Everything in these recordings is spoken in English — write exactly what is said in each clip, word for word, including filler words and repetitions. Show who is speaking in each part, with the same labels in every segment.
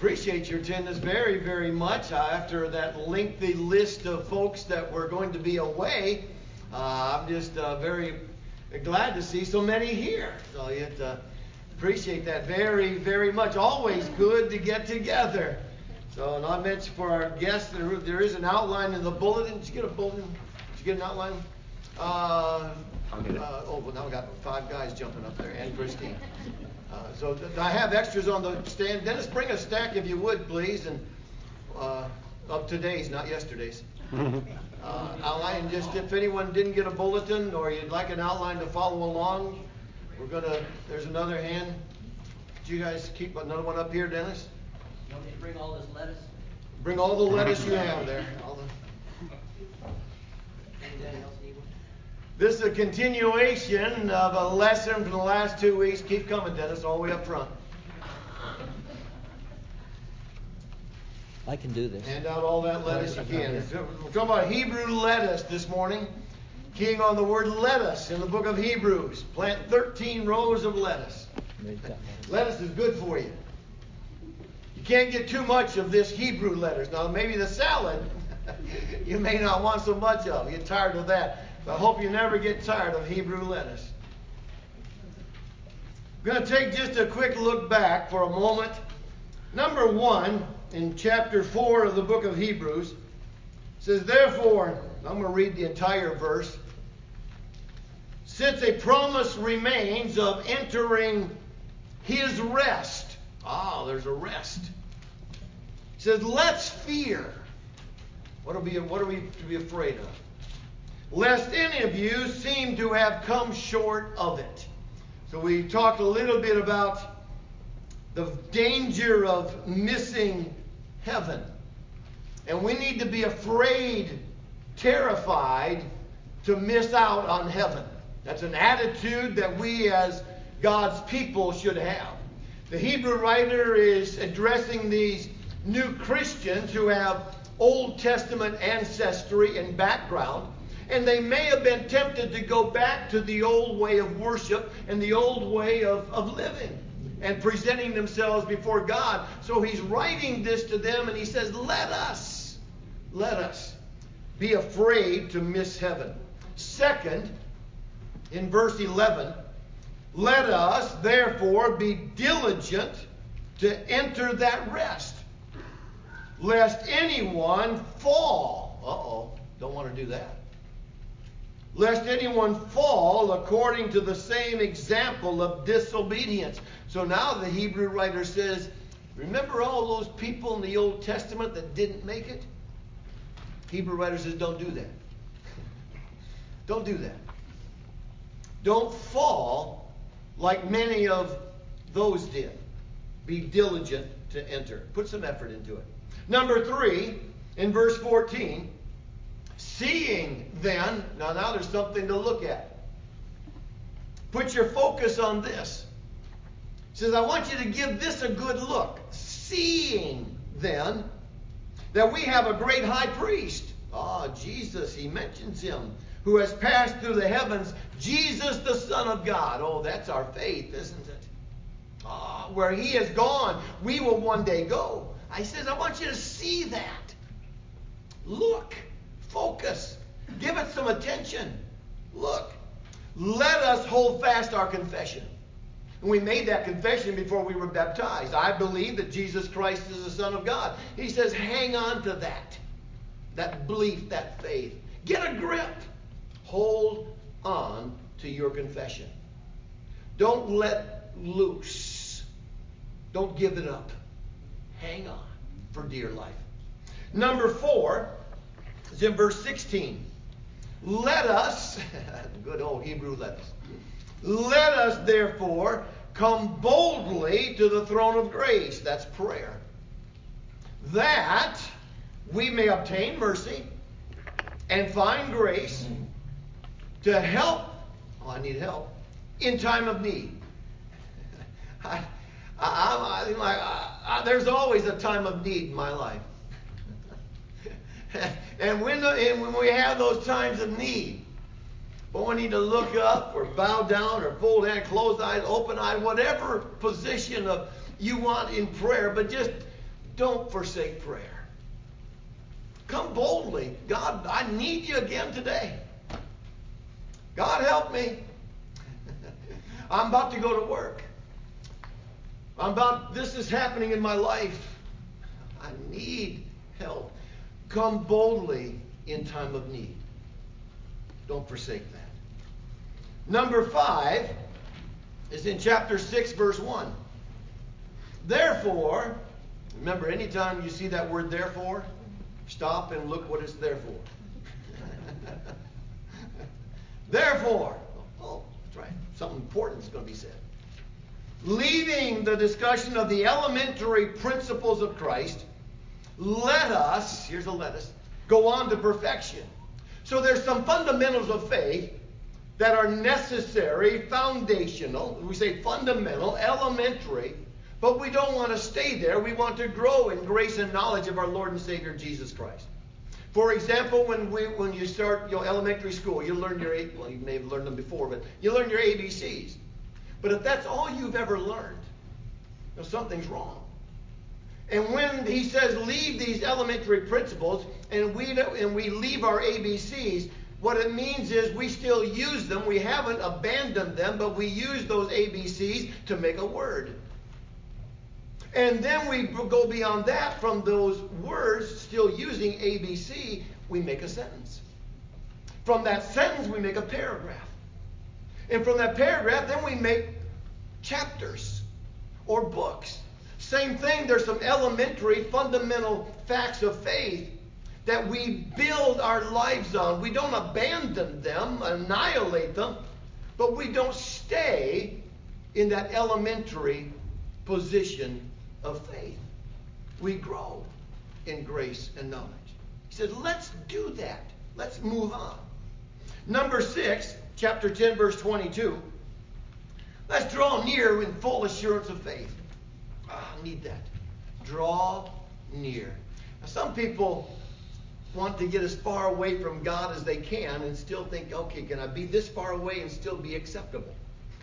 Speaker 1: Appreciate your attendance very, very much. Uh, after that lengthy list of folks that were going to be away, uh, I'm just uh, very glad to see so many here. So it, uh, appreciate that very, very much. Always good to get together. So, and I mentioned for our guests, there, there is an outline in the bulletin. Did you get a bulletin? Did you get an outline? Uh,
Speaker 2: I'll get it.
Speaker 1: Uh, oh, well, now we got five guys jumping up there, and Christine. Uh, so th- I have extras on the stand. Dennis, bring a stack if you would, please, and uh, of today's, not yesterday's. Uh, outline, just if anyone didn't get a bulletin or you'd like an outline to follow along, we're gonna. There's another hand. Could you guys keep another one up here, Dennis?
Speaker 3: You want me to bring all this lettuce?
Speaker 1: Bring all the lettuce you have there. All the...
Speaker 3: Anybody else need one?
Speaker 1: This is a continuation of a lesson from the last two weeks. Keep coming, Dennis, all the way up front.
Speaker 4: I can do this.
Speaker 1: Hand out all that lettuce you can. We're talking about Hebrew lettuce this morning. Keying on the word lettuce in the book of Hebrews. Plant thirteen rows of lettuce. Lettuce is good for you. You can't get too much of this Hebrew lettuce. Now, maybe the salad you may not want so much of. You get tired of that. But I hope you never get tired of Hebrew lettuce. I'm going to take just a quick look back for a moment. Number one, in chapter four of the book of Hebrews, says, therefore, I'm going to read the entire verse. Since a promise remains of entering his rest. Ah, there's a rest. It says, let's fear. What are we, what are we to be afraid of? Lest any of you seem to have come short of it. So we talked a little bit about the danger of missing heaven. And we need to be afraid, terrified to miss out on heaven. That's an attitude that we as God's people should have. The Hebrew writer is addressing these new Christians who have Old Testament ancestry and background. And they may have been tempted to go back to the old way of worship and the old way of, of living and presenting themselves before God. So he's writing this to them and he says, let us, let us be afraid to miss heaven. Second, in verse eleven, let us therefore be diligent to enter that rest, lest anyone fall. Uh-oh, don't want to do that. Lest anyone fall according to the same example of disobedience. So now the Hebrew writer says, remember all those people in the Old Testament that didn't make it? Hebrew writer says, don't do that. Don't do that. Don't fall like many of those did. Be diligent to enter. Put some effort into it. Number three, in verse fourteen, seeing then, now, now there's something to look at. Put your focus on this. It says, I want you to give this a good look. Seeing then that we have a great high priest. Ah, Jesus, he mentions him, who has passed through the heavens, Jesus the Son of God. Oh, that's our faith, isn't it? Ah, where he has gone, we will one day go. I says, I want you to see that. Look. Focus. Give it some attention. Look. Let us hold fast our confession. And we made that confession before we were baptized. I believe that Jesus Christ is the Son of God. He says, hang on to that. That belief, that faith. Get a grip. Hold on to your confession. Don't let loose. Don't give it up. Hang on for dear life. Number four is in verse sixteen. Let us, good old Hebrew let us, let us therefore come boldly to the throne of grace. That's prayer. That we may obtain mercy and find grace to help, oh, I need help, in time of need. I, I, I, like, I, I, there's always a time of need in my life. and, when the, and when we have those times of need, but we need to look up or bow down or fold hand, close eyes, open eyes, whatever position of you want in prayer, but just don't forsake prayer. Come boldly. God, I need you again today. God, help me. I'm about to go to work. I'm about, this is happening in my life. I need help. Come boldly in time of need. Don't forsake that. Number five is in chapter six, verse one. Therefore, remember, anytime you see that word therefore, stop and look what it's there for. Therefore, oh, that's right, something important is going to be said. Leaving the discussion of the elementary principles of Christ, let us, here's a let us, go on to perfection. So there's some fundamentals of faith that are necessary, foundational. We say fundamental, elementary, but we don't want to stay there. We want to grow in grace and knowledge of our Lord and Savior Jesus Christ. For example, when we when you start your elementary school, you learn your, well, you may have learned them before, but you learn your A B Cs. But if that's all you've ever learned, you know, something's wrong. And when he says leave these elementary principles and we and we leave our A B Cs, what it means is we still use them. We haven't abandoned them, but we use those A B Cs to make a word. And then we go beyond that. From those words, still using A B C, we make a sentence. From that sentence, we make a paragraph. And from that paragraph, then we make chapters or books. Same thing, there's some elementary, fundamental facts of faith that we build our lives on. We don't abandon them, annihilate them, but we don't stay in that elementary position of faith. We grow in grace and knowledge. He said, let's do that. Let's move on. Number six, chapter ten, verse twenty-two. Let's draw near in full assurance of faith. Ah, I need that. Draw near. Now, some people want to get as far away from God as they can and still think, okay, can I be this far away and still be acceptable?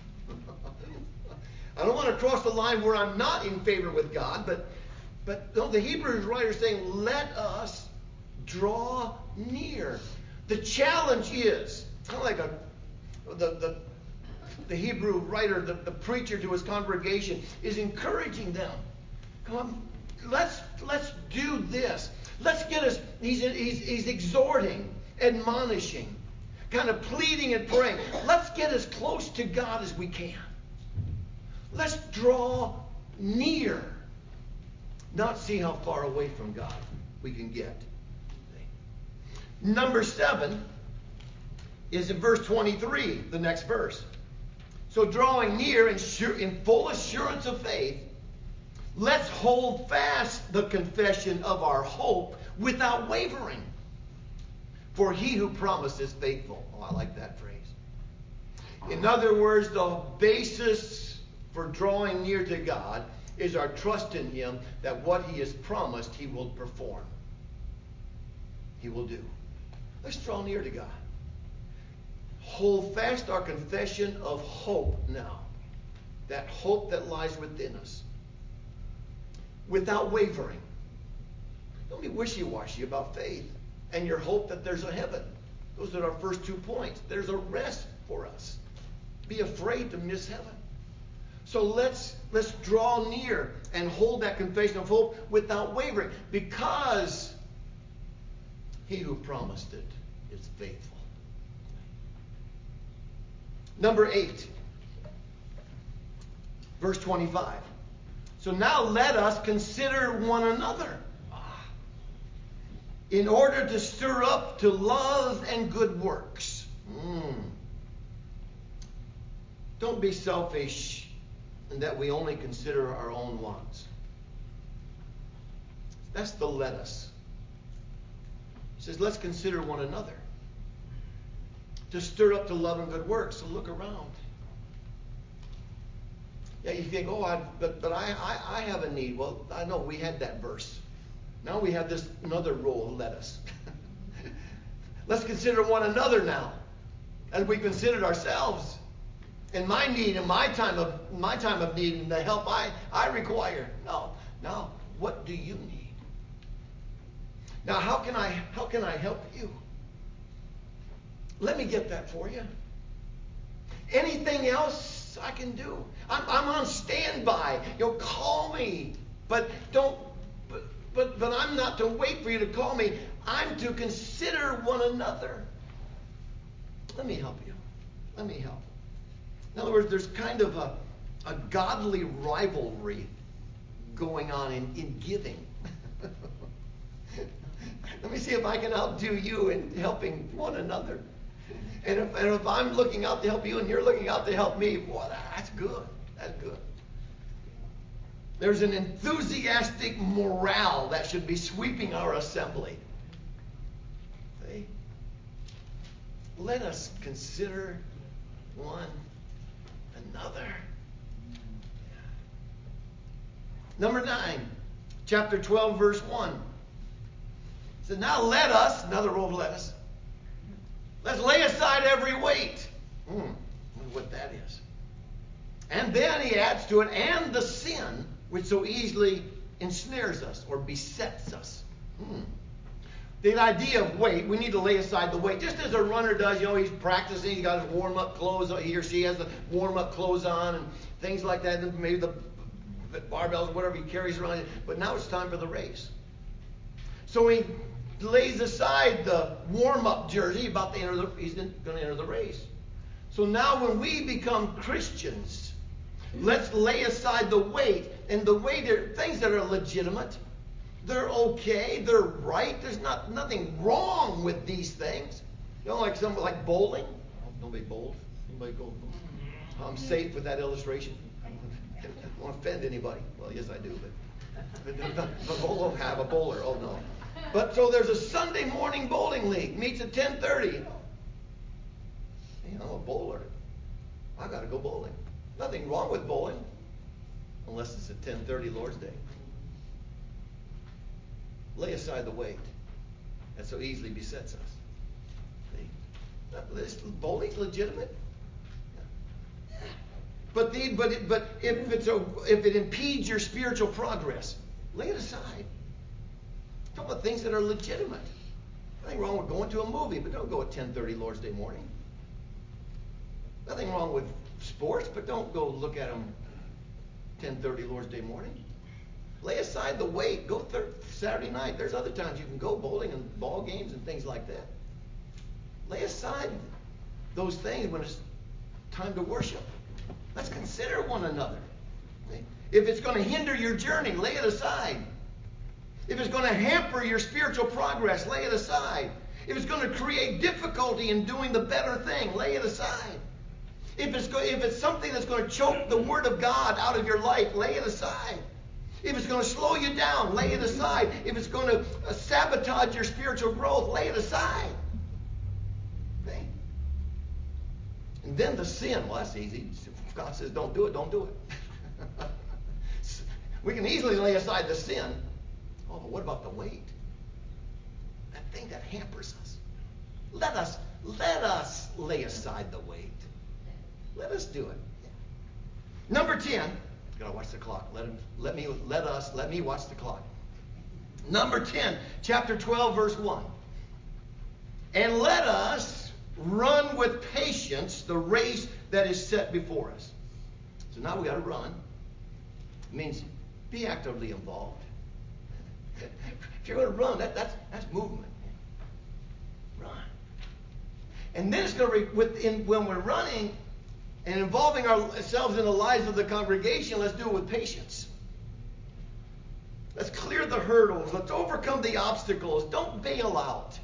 Speaker 1: I don't want to cross the line where I'm not in favor with God, but but no, the Hebrews writer is saying, let us draw near. The challenge is, kind of like a the the, the Hebrew writer, the, the preacher to his congregation, is encouraging them. Come on, let's let's do this. Let's get us, he's, he's, he's exhorting, admonishing, kind of pleading and praying. Let's get as close to God as we can. Let's draw near. Not see how far away from God we can get. Number seven is in verse twenty-three, the next verse. So drawing near in, sure, in full assurance of faith, let's hold fast the confession of our hope without wavering. For he who promised is faithful. Oh, I like that phrase. In other words, the basis for drawing near to God is our trust in him that what he has promised he will perform. He will do. Let's draw near to God. Hold fast our confession of hope now. That hope that lies within us. Without wavering. Don't be wishy-washy about faith and your hope that there's a heaven. Those are our first two points. There's a rest for us. Be afraid to miss heaven. So let's let's draw near and hold that confession of hope without wavering, because he who promised it is faithful. Number eight, verse twenty-five. So now let us consider one another in order to stir up to love and good works. Mm. Don't be selfish in that we only consider our own wants. That's the let us. He says, let's consider one another to stir up to love and good works. So look around. Yeah, you think, oh, I, but but I, I I have a need. Well, I know we had that verse. Now we have this another rule. Let us. Let's consider one another now, as we considered ourselves, and my need, and my time of my time of need, and the help I I require. No, now what do you need? Now, how can I how can I help you? Let me get that for you. Anything else I can do? I'm, I'm on standby. You'll call me, but don't. But, but but I'm not to wait for you to call me. I'm to consider one another. Let me help you. Let me help. In other words, there's kind of a a godly rivalry going on in, in giving. Let me see if I can outdo you in helping one another. And if, and if I'm looking out to help you and you're looking out to help me, boy, that's good. That's good. There's an enthusiastic morale that should be sweeping our assembly. See? Let us consider one another. Number nine, chapter twelve, verse one. It says, now let us, another old let us, let's lay aside every weight. Hmm, wonder what that is. And then he adds to it, and the sin which so easily ensnares us or besets us. Hmm. The idea of weight, we need to lay aside the weight. Just as a runner does, you know, he's practicing, he's got his warm-up clothes, he or she has the warm-up clothes on and things like that, and maybe the barbells or whatever he carries around. But now it's time for the race. So he lays aside the warm-up jersey, about to enter the, he's going to enter the race. So now when we become Christians, let's lay aside the weight. And the weight are things that are legitimate. They're okay. They're right. There's not nothing wrong with these things. You know, like some like bowling. Nobody bowls. Anybody go? I'm safe with that illustration. I don't want to offend anybody. Well, yes, I do, but but bowler have a bowler. Oh no. But so there's a Sunday morning bowling league. Meets at ten thirty. Hey, I'm a bowler. I got to go bowling. Nothing wrong with bowling, unless it's at ten thirty Lord's Day. Lay aside the weight that so easily besets us. See? This bowling's legitimate. But the but it, but if it's a, if it impedes your spiritual progress, lay it aside. Talk about things that are legitimate. Nothing wrong with going to a movie, but don't go at ten thirty Lord's Day morning. Nothing wrong with sports, but don't go look at them ten thirty Lord's Day morning. Lay aside the weight. Go thir- Saturday night. There's other times you can go bowling and ball games and things like that. Lay aside those things when it's time to worship. Let's consider one another. If it's going to hinder your journey, lay it aside. If it's going to hamper your spiritual progress, lay it aside. If it's going to create difficulty in doing the better thing, lay it aside. If it's, go- if it's something that's going to choke the Word of God out of your life, lay it aside. If it's going to slow you down, lay it aside. If it's going to uh, sabotage your spiritual growth, lay it aside. Okay? And then the sin, well, that's easy. If God says don't do it, don't do it. We can easily lay aside the sin. Oh, but what about the weight? That thing that hampers us. Let us, let us lay aside the weight. Let us do it. Number ten. Gotta watch the clock. Let him, let me, let us, let me watch the clock. Number ten, chapter twelve, verse one. And let us run with patience the race that is set before us. So now we got to run. It means be actively involved. If you're going to run, that, that's that's movement. Run. And then it's going to be within when we're running and involving ourselves in the lives of the congregation, let's do it with patience. Let's clear the hurdles. Let's overcome the obstacles. Don't bail out.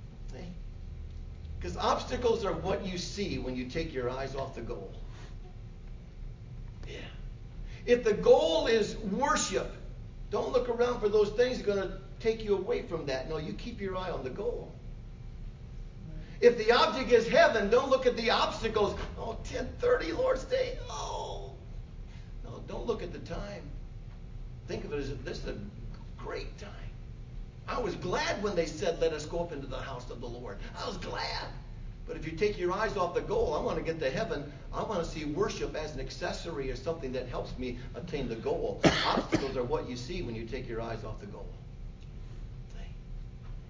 Speaker 1: Because obstacles are what you see when you take your eyes off the goal. Yeah. If the goal is worship, don't look around for those things that are going to take you away from that. No, you keep your eye on the goal. If the object is heaven, don't look at the obstacles. Oh, ten thirty, Lord's Day. Oh. No, don't look at the time. Think of it as this is a great time. I was glad when they said, let us go up into the house of the Lord. I was glad. But if you take your eyes off the goal, I want to get to heaven. I want to see worship as an accessory or something that helps me attain the goal. Obstacles are what you see when you take your eyes off the goal.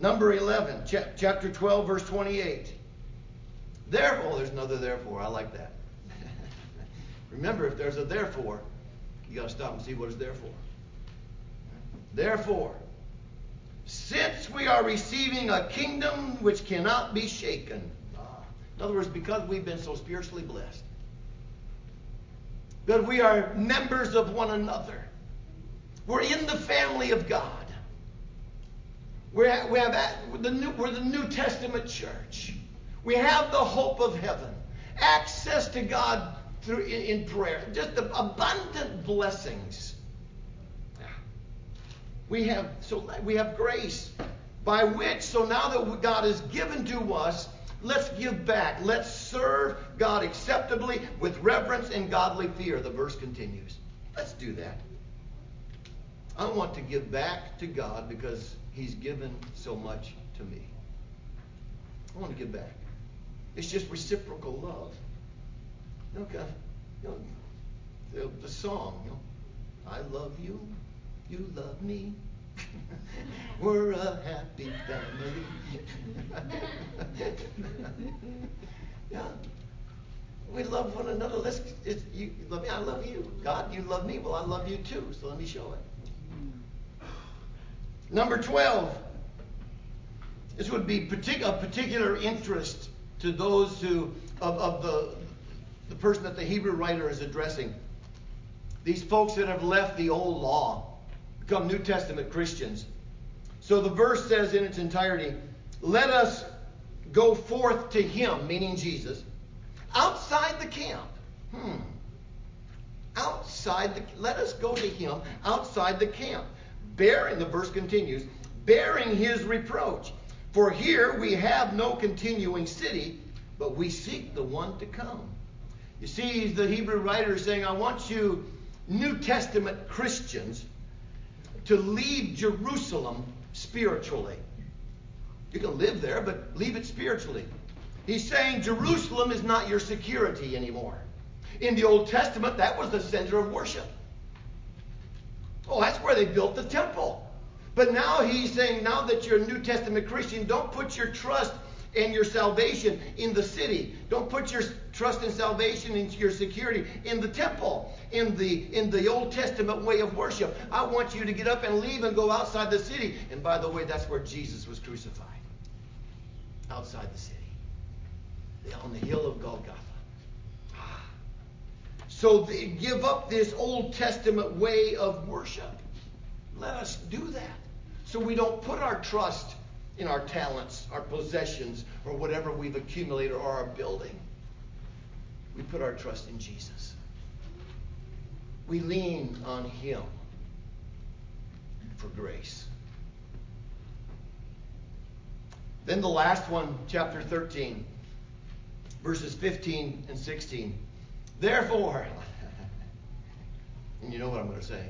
Speaker 1: Number eleven, ch- chapter twelve, verse twenty-eight. Therefore, there's another therefore. I like that. Remember, if there's a therefore, you got to stop and see what it's there for. Therefore, since we are receiving a kingdom which cannot be shaken. In other words, because we've been so spiritually blessed, that we are members of one another. We're in the family of God. We're, we have the new, we're the New Testament church. We have the hope of heaven. Access to God through in, in prayer. Just abundant blessings. We have so we have grace by which, so now that God has given to us, let's give back. Let's serve God acceptably with reverence and godly fear. The verse continues. Let's do that. I want to give back to God because He's given so much to me. I want to give back. It's just reciprocal love. You know, God, you know the, the song, you know, I love you, you love me. We're a happy family. Yeah. We love one another. Let's, it's, you love me, I love you. God, you love me. Well, I love you too. So let me show it. Number twelve. This would be partic- of particular interest to those who, of, of the, the person that the Hebrew writer is addressing. These folks that have left the old law, become New Testament Christians. So the verse says in its entirety, let us go forth to Him, meaning Jesus, outside the camp. Hmm. Outside the, let us go to Him outside the camp. Bearing, the verse continues, bearing His reproach. For here we have no continuing city, but we seek the one to come. You see, the Hebrew writer is saying, I want you New Testament Christians to leave Jerusalem spiritually. You can live there, but leave it spiritually. He's saying Jerusalem is not your security anymore. In the Old Testament, that was the center of worship. Oh, that's where they built the temple. But now he's saying, now that you're a New Testament Christian, don't put your trust and your salvation in the city. Don't put your trust and salvation and your security in the temple, in the in the Old Testament way of worship. I want you to get up and leave and go outside the city. And by the way, that's where Jesus was crucified. Outside the city. On the hill of Golgotha. So they give up this Old Testament way of worship. Let us do that. So we don't put our trust in our talents, our possessions, or whatever we've accumulated or our building. We put our trust in Jesus. We lean on Him for grace. Then the last one, chapter thirteen, verses fifteen and sixteen. Therefore, and you know what I'm going to say.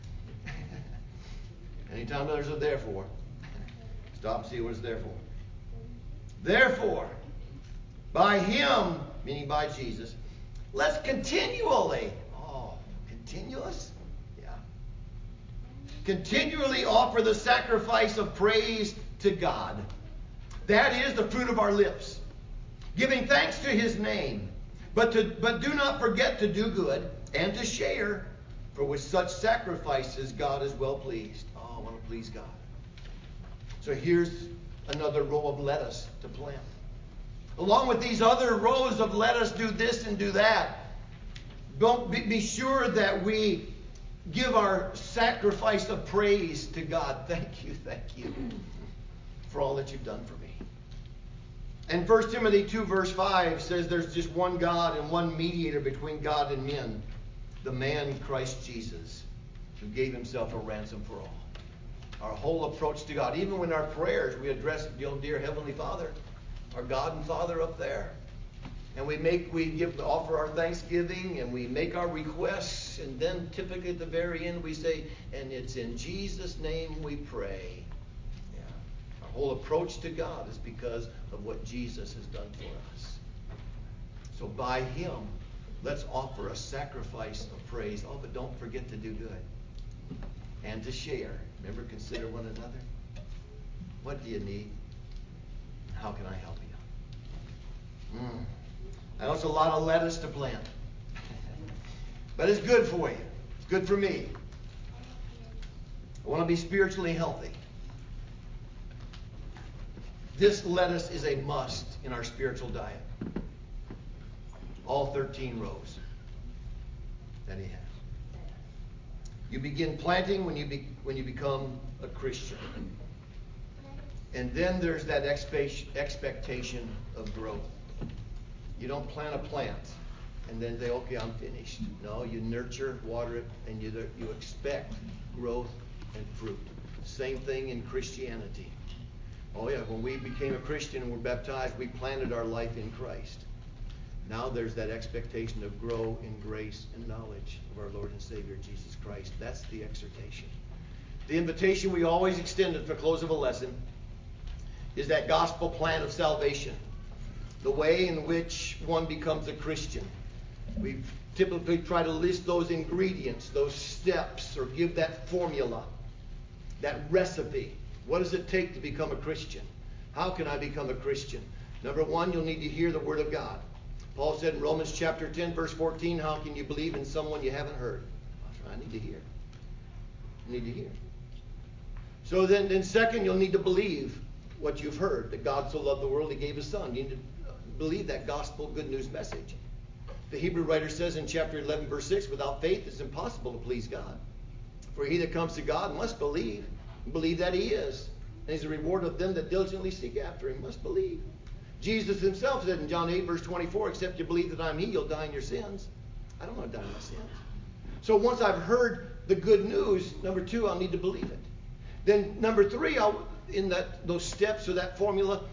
Speaker 1: Anytime there's a therefore, stop and see what it's there for. Therefore, by Him, meaning by Jesus, let's continually, oh, continuous? Yeah. Continually offer the sacrifice of praise to God. That is the fruit of our lips, giving thanks to His name. But to but do not forget to do good and to share, for with such sacrifices God is well pleased. Oh, I want to please God. So here's another row of lettuce to plant. Along with these other rows of let us do this and do that, don't be, be sure that we give our sacrifice of praise to God. Thank you, thank you for all that you've done for me. And First Timothy two verse five says there's just one God and one mediator between God and men, the man Christ Jesus, who gave Himself a ransom for all. Our whole approach to God, even when our prayers, we address the old dear Heavenly Father, our God and Father up there. And we make, we give, offer our thanksgiving and we make our requests. And then typically at the very end we say, and it's in Jesus' name we pray. Yeah. Our whole approach to God is because of what Jesus has done for us. So by Him, let's offer a sacrifice of praise. Oh, but don't forget to do good. And to share. Remember, consider one another. What do you need? How can I help you? Mm. I know it's a lot of lettuce to plant. But it's good for you. It's good for me. I want to be spiritually healthy. This lettuce is a must in our spiritual diet. All thirteen rows that he has. You begin planting when you be, when you become a Christian. And then there's that expe- expectation of growth. You don't plant a plant and then say, okay, I'm finished. No, you nurture, water it, and you, you expect growth and fruit. Same thing in Christianity. Oh yeah, when we became a Christian and were baptized, we planted our life in Christ. Now there's that expectation to grow in grace and knowledge of our Lord and Savior Jesus Christ. That's the exhortation. The invitation we always extend at the close of a lesson is that gospel plan of salvation. The way in which one becomes a Christian. We typically try to list those ingredients, those steps, or give that formula, that recipe. What does it take to become a Christian? How can I become a Christian? Number one, you'll need to hear the Word of God. Paul said in Romans chapter ten, verse fourteen, how can you believe in someone you haven't heard? I need to hear. You need to hear. So then, then second, you'll need to believe what you've heard, that God so loved the world, he gave his son. You need to believe that gospel good news message. The Hebrew writer says in chapter eleven, verse six, without faith it's impossible to please God. For he that comes to God must believe, believe that he is. And he's a reward of them that diligently seek after him, must believe. Jesus himself said in John eight, verse twenty-four, except you believe that I'm he, you'll die in your sins. I don't want to die in my sins. So once I've heard the good news, number two, I'll need to believe it. Then number three, I'll, in that those steps or that formula,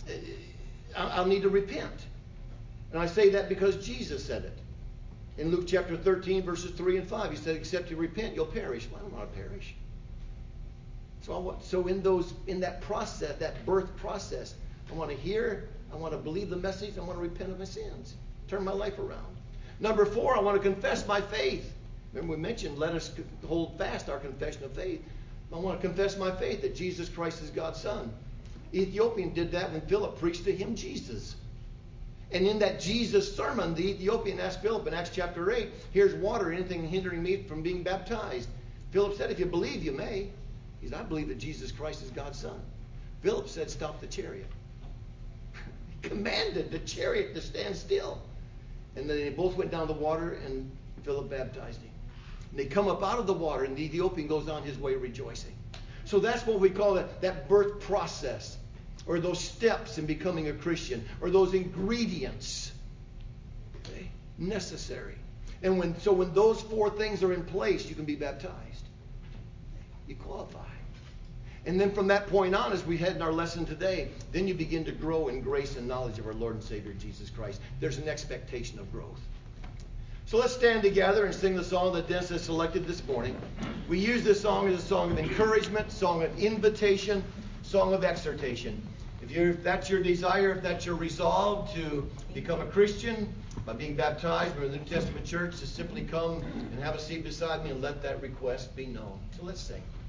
Speaker 1: I'll need to repent. And I say that because Jesus said it. In Luke chapter thirteen, verses three and five, he said, except you repent, you'll perish. Well, I don't want to perish. So, I want, so in those, in that process, that birth process, I want to hear, I want to believe the message, I want to repent of my sins, turn my life around. Number four, I want to confess my faith. Remember we mentioned, let us hold fast our confession of faith. I want to confess my faith that Jesus Christ is God's Son. The Ethiopian did that when Philip preached to him Jesus. And in that Jesus sermon, the Ethiopian asked Philip in Acts chapter eight, here's water, anything hindering me from being baptized? Philip said, if you believe, you may. He said, I believe that Jesus Christ is God's Son. Philip said, stop the chariot. He commanded the chariot to stand still. And then they both went down the water and Philip baptized him. And they come up out of the water and the Ethiopian goes on his way rejoicing. So that's what we call that, that birth process, or those steps in becoming a Christian, or those ingredients, okay, necessary. And when so when those four things are in place, you can be baptized. You qualify. And then from that point on, as we had in our lesson today, then you begin to grow in grace and knowledge of our Lord and Savior Jesus Christ. There's an expectation of growth. So let's stand together and sing the song that Dennis has selected this morning. We use this song as a song of encouragement, song of invitation, song of exhortation. If, you're, if that's your desire, if that's your resolve to become a Christian by being baptized by the New Testament church, to simply come and have a seat beside me and let that request be known. So let's sing.